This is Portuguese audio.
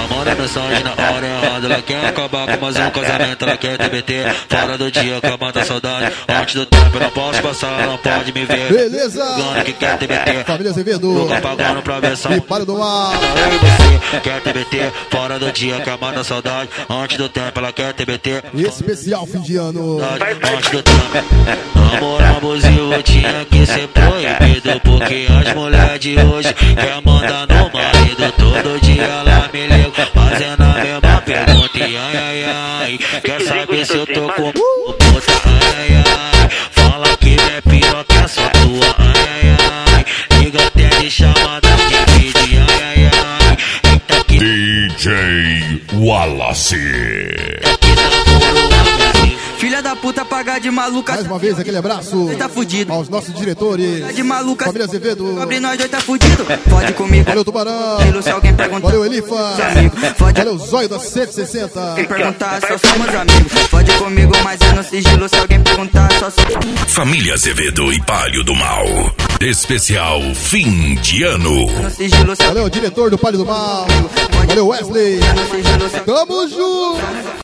Ela manda mensagem na hora errada. Ela quer acabar com mais um casamento. Ela quer TBT fora do dia, que mata a saudade. Antes do tempo eu não posso passar, não pode me ver. Beleza! Gana que quer TBT. Família Azevedo. Nunca pagando pra ver só. E Palio do Mal. Eu e você quer TBT fora do dia, que mata a saudade. Antes do tempo ela quer TBT. Especial fim de ano. Antes do tempo. Namorar abusivo tinha que ser proibido, porque as mulheres de hoje quer mandar no marido. Todo dia ela me liga fazendo a mesma pergunta. E ai, ai, ai, quer saber se eu tô com puta? Ai, ai, ai, fala que minha piroca é só tua. Ai, ai, ai, liga até de chamada de vídeo. Ai, ai, ai, eita que DJ Wallace. Filha da puta, pagar de maluca. Mais uma vez, aquele abraço tá fudido. aos nossos diretores. De maluca. Família Azevedo. Cobre nós dois, tá fudido. Pode comigo. Valeu, Tubarão. Se alguém perguntar. Valeu, Elifa. Valeu, Zóio da 160. Quem perguntar, só somos amigos. Pode comigo, mas é no sigilo. Se alguém perguntar, só somos. Família Azevedo e Palio do Mal. Especial fim de ano. No sigilo. Valeu, diretor do Palio do Mal. Valeu, Wesley. Tamo junto.